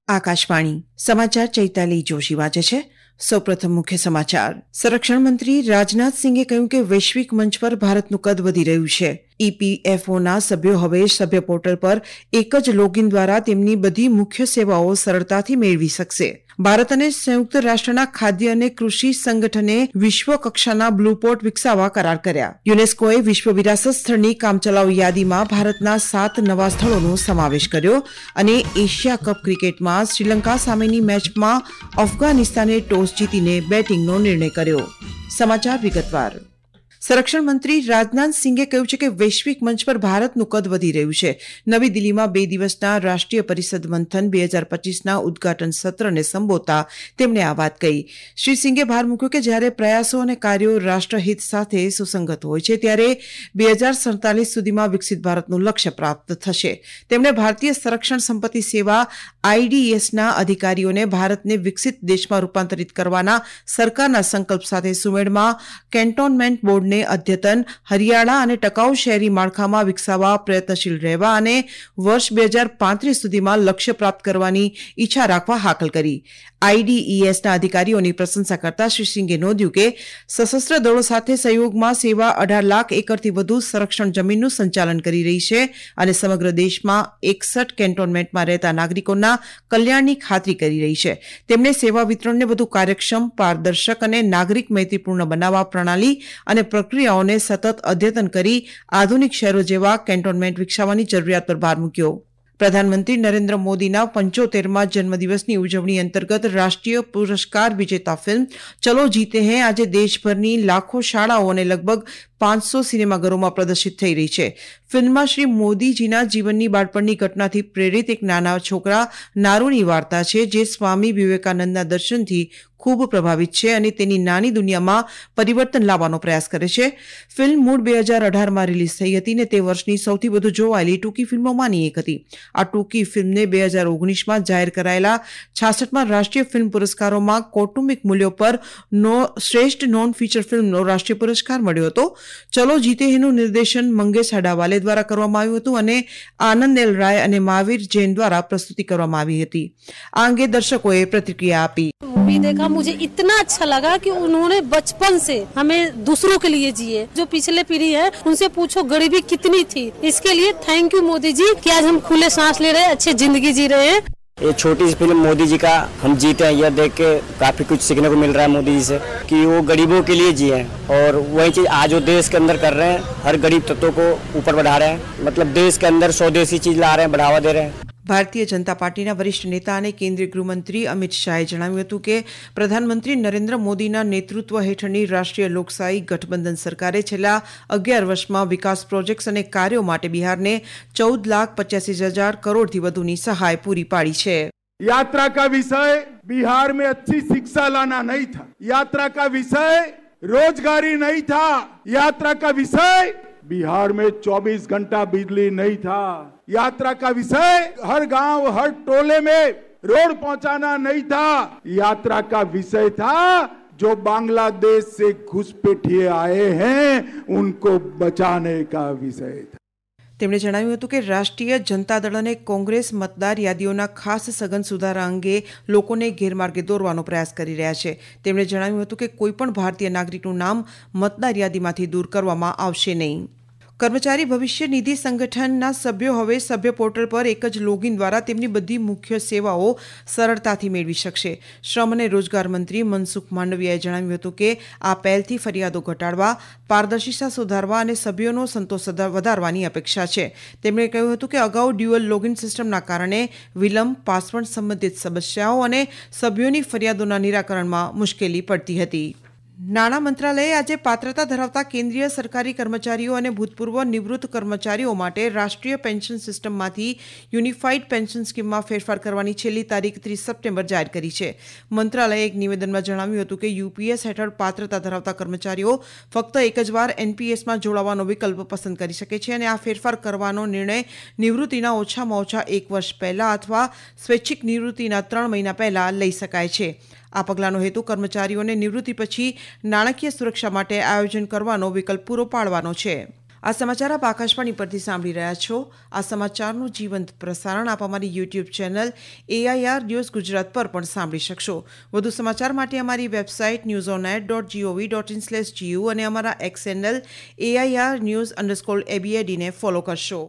આકાશવાણી સમાચાર ચૈતાલી જોશી વાંચે છે। સૌપ્રથમ મુખ્ય સમાચાર। સંરક્ષણ મંત્રી રાજનાથ સિંહે કહ્યું કે વૈશ્વિક મંચ પર ભારતનું કદ વધી રહ્યું છે। ઈપીએફઓના સભ્યો હવે સભ્ય પોર્ટલ પર એક જ લોગિન દ્વારા તેમની બધી મુખ્ય સેવાઓ સરળતાથી મેળવી શકશે। ભારત અને સંયુક્ત રાષ્ટ્રના ખાદ્ય અને કૃષિ સંગઠને વિશ્વ કક્ષાના બ્લુ પોર્ટ વિકસાવવા કરાર કર્યા। યુનેસ્કોએ વિશ્વ વિરાસત સ્થળની કામચલાઉ યાદીમાં ભારતના 7 નવા સ્થળોનો સમાવેશ કર્યો અને એશિયા કપ ક્રિકેટમાં શ્રીલંકા સામેની મેચમાં અફઘાનિસ્તાને ટોસ જીતીને બેટિંગનો નિર્ણય કર્યો। સમાચાર વિગતવાર। સંરક્ષણ મંત્રી રાજનાથ સિંહે કહ્યું છે કે વૈશ્વિક મંચ પર ભારતનું કદ વધી રહ્યું છે। નવી દિલ્હીમાં 2 દિવસના રાષ્ટ્રીય પરિષદ મંથન 2025ના ઉદઘાટન સત્રને સંબોધતા તેમણે આ વાત કહી। શ્રી સિંહે ભાર મૂક્યો કે જ્યારે પ્રયાસો અને કાર્યો રાષ્ટ્રહિત સાથે સુસંગત હોય છે ત્યારે 2047 સુધીમાં વિકસિત ભારતનું લક્ષ્ય પ્રાપ્ત થશે। તેમણે ભારતીય સંરક્ષણ સંપત્તિ સેવા આઈડીએસના અધિકારીઓને ભારતને વિકસિત દેશમાં રૂપાંતરિત કરવાના સરકારના સંકલ્પ સાથે સુમેળમાં કેન્ટોનમેન્ટ બોર્ડને અદ્યતન હરિયાળા અને ટકાઉ શહેરી માળખામાં વિકસાવવા પ્રયત્નશીલ રહેવા અને વર્ષ 2035 સુધીમાં લક્ષ્ય પ્રાપ્ત કરવાની ઈચ્છા રાખવા હાકલ કરી। આઈડીઈએસના અધિકારીઓની પ્રશંસા કરતા શ્રી સિંહે નોંધ્યું કે સશસ્ત્ર દળો સાથે સહયોગમાં સેવા 18 લાખ એકરથી વધુ સંરક્ષણ જમીનનું સંચાલન કરી રહી છે અને સમગ્ર દેશમાં 61 કેન્ટોનમેન્ટમાં રહેતા નાગરિકોના કલ્યાણની ખાતરી કરી રહી છે। તેમણે સેવા વિતરણને વધુ કાર્યક્ષમ, પારદર્શક અને નાગરિક મૈત્રીપૂર્ણ બનાવવા પ્રણાલી અને પ્રક્રિયાઓને સતત અદ્યતન કરી આધુનિક શહેરો જેવા કેન્ટોનમેન્ટ વિકસાવવાની જરૂરિયાત પર ભાર મૂક્યો। પ્રધાનમંત્રી નરેન્દ્ર મોદીના 75મા જન્મદિવસની ઉજવણી અંતર્ગત રાષ્ટ્રીય પુરસ્કાર વિજેતા ફિલ્મ ચલો જીતે હૈ આજે દેશભરની લાખો શાળાઓ અને લગભગ 500 સિનેમાઘરોમાં પ્રદર્શિત થઈ રહી છે। ફિલ્મમાં શ્રી મોદીજીના જીવનની બાળપણની ઘટનાથી પ્રેરિત એક નાના છોકરા નારુની વાર્તા છે જે સ્વામી વિવેકાનંદના દર્શનથી ખૂબ પ્રભાવિત છે અને તેની નાની દુનિયામાં પરિવર્તન લાવવાનો પ્રયાસ કરે છે। ફિલ્મ મૂળ 2018માં રિલીઝ થઈ હતી અને તે વર્ષની સૌથી વધુ જોવાયેલી ટૂંકી ફિલ્મોમાંની એક હતી। આ ટૂંકી ફિલ્મને 2019માં જાહેર કરાયેલા 66મા રાષ્ટ્રીય ફિલ્મ પુરસ્કારોમાં કૌટુંબિક મૂલ્યો પર શ્રેષ્ઠ નોન ફીચર ફિલ્મનો રાષ્ટ્રીય પુરસ્કાર મળ્યો હતો। ચલો જીતે હેનું નિર્દેશન મંગેશ અડાવાલે દ્વારા કરવામાં આવ્યું હતું અને આનંદ એલ રાય અને મહાવીર જૈન દ્વારા પ્રસ્તુતિ કરવામાં આવી હતી। આ અંગે દર્શકોએ પ્રતિક્રિયા આપી। मूवी देखा, मुझे इतना अच्छा लगा कि उन्होंने बचपन से हमें दूसरों के लिए जिए। जो पिछले पीढ़ी है उनसे पूछो गरीबी कितनी थी। इसके लिए थैंक यू मोदी जी कि आज हम खुले सांस ले रहे हैं, अच्छी जिंदगी जी रहे हैं। ये छोटी सी फिल्म मोदी जी का हम जीते हैं, यह देख के काफी कुछ सीखने को मिल रहा है मोदी जी से कि वो गरीबों के लिए जिए और वही चीज आज वो देश के अंदर कर रहे हैं। हर गरीब तत्वों को ऊपर बढ़ा रहे हैं, मतलब देश के अंदर स्वदेशी चीज ला रहे हैं, बढ़ावा दे रहे हैं। ભારતીય જનતા પાર્ટીના વરિષ્ઠ નેતા અને કેન્દ્રીય ગૃહમંત્રી અમિત શાહે જણાવ્યું હતું કે પ્રધાનમંત્રી નરેન્દ્ર મોદીના નેતૃત્વ હેઠળની રાષ્ટ્રીય લોકશાહી ગઠબંધન સરકારે છેલ્લા 11 વર્ષમાં વિકાસ પ્રોજેક્ટ્સ અને કાર્યો માટે બિહારને 14,85,000 કરોડથી વધુની સહાય પૂરી પાડી છે। यात्रा का विषय बिहार में अच्छी शिक्षा लाना नहीं था, यात्रा का विषय रोजगारी नहीं था, यात्रा का विषय बिहार में 24 घंटा बिजली नहीं था, यात्रा का विषय हर गांव हर टोले में रोड पहुंचाना नहीं था, यात्रा का विषय था जो बांग्लादेश से घुसपैठिए आए हैं उनको बचाने का विषय था। તેમણે જણાવ્યું હતું કે રાષ્ટ્રીય જનતા દળ અને કોંગ્રેસ મતદાર યાદીઓના ખાસ સઘન સુધારા અંગે લોકોને ગેરમાર્ગે દોરવાનો પ્રયાસ કરી રહ્યા છે। તેમણે જણાવ્યું હતું કે કોઈપણ ભારતીય નાગરિકનું નામ મતદાર યાદીમાંથી દૂર કરવામાં આવશે નહીં। કર્મચારી ભવિષ્ય નિધિ સંગઠનના સભ્યો હવે સભ્ય પોર્ટલ પર એક જ લોગિન દ્વારા તેમની બધી મુખ્ય સેવાઓ સરળતાથી મેળવી શકશે। શ્રમ અને રોજગાર મંત્રી મનસુખ માંડવિયાએ જણાવ્યું હતું કે આ પહેલથી ફરિયાદો ઘટાડવા, પારદર્શિતા સુધારવા અને સભ્યોનો સંતોષ વધારવાની અપેક્ષા છે। તેમણે કહ્યું હતું કે અગાઉ ડ્યુઅલ લોગિન સિસ્ટમના કારણે વિલંબ, પાસવર્ડ સંબંધિત સમસ્યાઓ અને સભ્યોની ફરિયાદોના નિરાકરણમાં મુશ્કેલી પડતી હતી। નાણાં મંત્રાલયે આજે પાત્રતા ધરાવતા કેન્દ્રીય સરકારી કર્મચારીઓ અને ભૂતપૂર્વ નિવૃત્ત કર્મચારીઓ માટે રાષ્ટ્રીય પેન્શન સિસ્ટમમાંથી યુનિફાઈડ પેન્શન સ્કીમમાં ફેરફાર કરવાની છેલ્લી તારીખ 30 સપ્ટેમ્બર જાહેર કરી છે। મંત્રાલયે એક નિવેદનમાં જણાવ્યું હતું કે યુપીએસ હેઠળ પાત્રતા ધરાવતા કર્મચારીઓ ફક્ત એક જ વાર એનપીએસમાં જોડાવાનો વિકલ્પ પસંદ કરી શકે છે અને આ ફેરફાર કરવાનો નિર્ણય નિવૃત્તિના ઓછામાં ઓછા 1 વર્ષ પહેલા અથવા સ્વૈચ્છિક નિવૃત્તિના 3 મહિના પહેલા લઈ શકાય છે। આ પગલાંનો હેતુ કર્મચારીઓને નિવૃત્તિ પછી નાણાકીય સુરક્ષા માટે આયોજન કરવાનો વિકલ્પ પૂરો પાડવાનો છે। આ સમાચાર આપ આકાશવાણી પરથી સાંભળી રહ્યા છો. આ સમાચારનું જીવંત પ્રસારણ આપ અમારી YouTube channel AIR news Gujarat પર પણ સાંભળી શકશો. વધુ સમાચાર માટે અમારી વેબસાઇટ newsonet.gov.in/gu અને અમારા એક્સ ચેનલ AIR_news_ABAD ને ફોલો કરશો.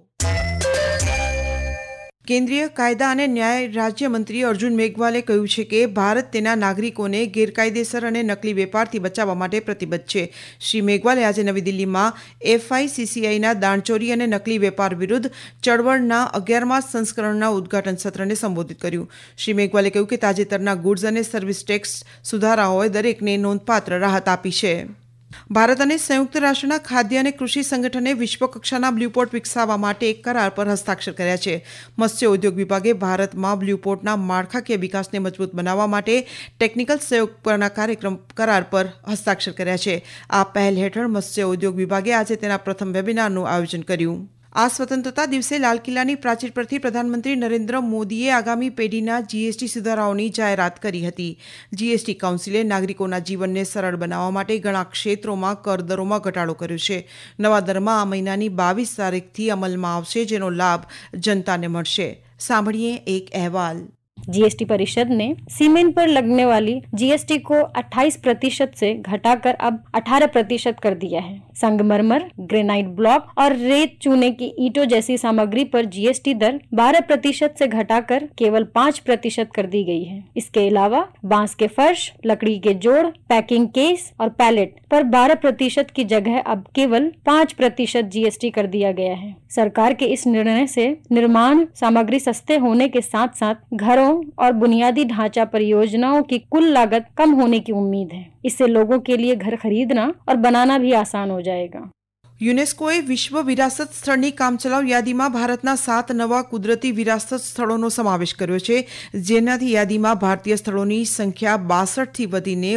કેન્દ્રીય કાયદા અને ન્યાય રાજ્યમંત્રી અર્જુન મેઘવાલે કહ્યું છે કે ભારત તેના નાગરિકોને ગેરકાયદેસર અને નકલી વેપારથી બચાવવા માટે પ્રતિબદ્ધ છે. શ્રી મેઘવાલે આજે નવી દિલ્હીમાં FICCIના દાણચોરી અને નકલી વેપાર વિરુદ્ધ ચળવળના 11મા સંસ્કરણના ઉદ્ઘાટન સત્રને સંબોધિત કર્યું. શ્રી મેઘવાલે કહ્યું કે તાજેતરના ગુડ્સ અને સર્વિસ ટેક્સ સુધારાઓએ દરેકને નોંધપાત્ર રાહત આપી છે. ભારત અને સંયુક્ત રાષ્ટ્રના ખાદ્ય અને કૃષિ સંગઠને વિશ્વકક્ષાના બ્લુપોર્ટ વિકસાવવા માટે એક કરાર પર હસ્તાક્ષર કર્યા છે. મત્સ્ય ઉદ્યોગ વિભાગે ભારતમાં બ્લુપોર્ટના માળખાકીય વિકાસને મજબૂત બનાવવા માટે ટેકનિકલ સહયોગ પરના કરાર પર હસ્તાક્ષર કર્યા છે. આ પહેલ હેઠળ મત્સ્ય ઉદ્યોગ વિભાગે આજે તેના પ્રથમ વેબિનારનું આયોજન કર્યું. આ સ્વતંત્રતા દિવસે લાલ કિલ્લાની પ્રાચીર પરથી પ્રધાનમંત્રી નરેન્દ્ર મોદીએ આગામી પેઢીના GST સુધારાઓની જાહેરાત કરી હતી. GST કાઉન્સિલે નાગરિકોના જીવનને સરળ બનાવવા માટે ઘણા ક્ષેત્રોમાં કર દરોમાં ઘટાડો કર્યો છે. નવા દરમાં આ મહિનાની 22 તારીખથી અમલમાં આવશે, જેનો લાભ જનતાને મળશે. સાંભળીએ એક અહેવાલ. जीएसटी परिषद ने सीमेंट पर लगने वाली जीएसटी को 28% से घटाकर अब 18% कर दिया है. संगमरमर, ग्रेनाइट ब्लॉक और रेत चूने की ईंटों जैसी सामग्री पर जीएसटी दर 12% से घटाकर केवल 5% कर दी गई है. इसके अलावा बांस के फर्श, लकड़ी के जोड़, पैकिंग केस और पैलेट पर 12% की जगह अब केवल 5% जीएसटी कर दिया गया है. सरकार के इस निर्णय से निर्माण सामग्री सस्ते होने के साथ साथ घरों और बुनियादी ढांचा परियोजनाओं की कुल लागत कम होने की उम्मीद है. इससे लोगों के लिए घर खरीदना और बनाना भी आसान हो जाएगा. યુનેસ્કોએ વિશ્વ વિરાસત સ્થળની કામચલાઉ યાદીમાં ભારતના 7 નવા કુદરતી વિરાસત સ્થળોનો સમાવેશ કર્યો છે, જેનાથી યાદીમાં ભારતીય સ્થળોની સંખ્યા 62થી વધીને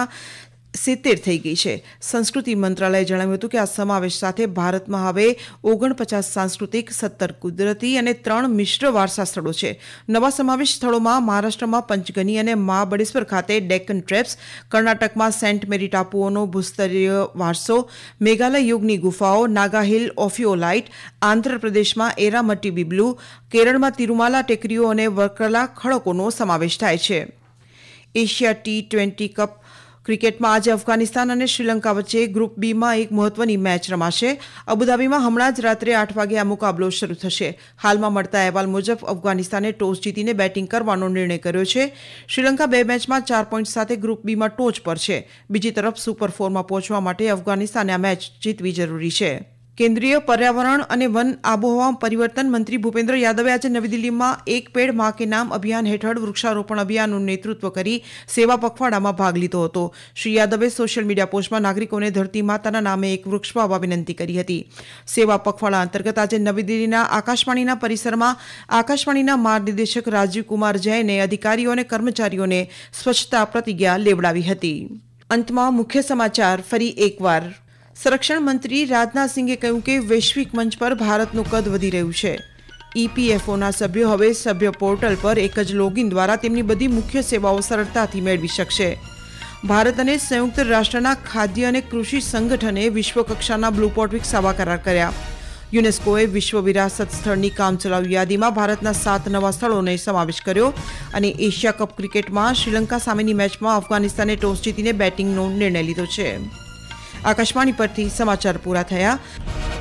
69 થઈ ગઈ છે. સંસ્કૃતિ મંત્રાલયે જણાવ્યું હતું કે આ સમાવેશ સાથે ભારતમાં હવે 49 સાંસ્કૃતિક, 17 કુદરતી અને 3 મિશ્ર વારસા સ્થળો છે. નવા સમાવેશ સ્થળોમાં મહારાષ્ટ્રમાં પંચગની અને મહાબળેશ્વર ખાતે ડેક્કન ટ્રેપ્સ, કર્ણાટકમાં સેન્ટ મેરી ટાપુઓનો ભૂસ્તરીય વારસો, મેઘાલય યુગની ગુફાઓ, નાગા હિલ ઓફિયોલાઇટ, આંધ્રપ્રદેશમાં એરામટ્ટી બિબ્લુ, કેરળમાં તિરુમાલા ટેકરીઓ અને વર્કલા ખડકોનો સમાવેશ થાય છે. એશિયા T20 કપ ક્રિકેટમાં આજે અફઘાનિસ્તાન અને શ્રીલંકા વચ્ચે ગ્રુપ બીમાં એક મહત્વની મેચ રમાશે. અબુધાબીમાં હમણાં જ રાત્રે 8 વાગે આ મુકાબલો શરૂ થશે. હાલમાં મળતા અહેવાલ મુજબ અફઘાનિસ્તાને ટોસ જીતીને બેટિંગ કરવાનો નિર્ણય કર્યો છે. શ્રીલંકા 2 મેચમાં 4 પોઈન્ટ સાથે ગ્રુપ બીમાં ટોચ પર છે. બીજી તરફ સુપર 4માં પહોંચવા માટે અફઘાનિસ્તાને આ મેચ જીતવી જરૂરી છે. કેન્દ્રીય પર્યાવરણ અને વન આબોહવા પરિવર્તન મંત્રી ભૂપેન્દ્ર યાદવે આજે નવી દિલ્હીમાં એક પેડ માં કે નામ અભિયાન હેઠળ વૃક્ષારોપણ અભિયાનનું નેતૃત્વ કરી સેવા પખવાડામાં ભાગ લીધો હતો. શ્રી યાદવે સોશિયલ મીડિયા પોસ્ટમાં નાગરિકોને ધરતી માતાના નામે એક વૃક્ષ વાવવા વિનંતી કરી હતી. સેવા પખવાડા અંતર્ગત આજે નવી દિલ્હીના આકાશવાણીના પરિસરમાં આકાશવાણીના મહાનિદેશક રાજીવ કુમાર જૈને અધિકારીઓ અને કર્મચારીઓને સ્વચ્છતા પ્રતિજ્ઞા લેવડાવી હતી. અંતમાં મુખ્ય સમાચાર ફરી એકવાર. સંરક્ષણ મંત્રી રાજનાથસિંહે કહ્યું કે વૈશ્વિક મંચ પર ભારતનું કદ વધી રહ્યું છે. EPFOના સભ્યો હવે સભ્ય પોર્ટલ પર એક જ લોગિન દ્વારા તેમની બધી મુખ્ય સેવાઓ સરળતાથી મેળવી શકશે. ભારત અને સંયુક્ત રાષ્ટ્રના ખાદ્ય અને કૃષિ સંગઠને વિશ્વકક્ષાના બ્લુપોર્ટ વિકસાવવા કરાર કર્યા. યુનેસ્કોએ વિશ્વ વિરાસત સ્થળની કામચલાઉ યાદીમાં ભારતના 7 નવા સ્થળોને સમાવેશ કર્યો. અને એશિયા કપ ક્રિકેટમાં શ્રીલંકા સામેની મેચમાં અફઘાનિસ્તાને ટોસ જીતીને બેટિંગનો નિર્ણય લીધો છે. આકાશવાણી પરથી સમાચાર પૂરા થયા.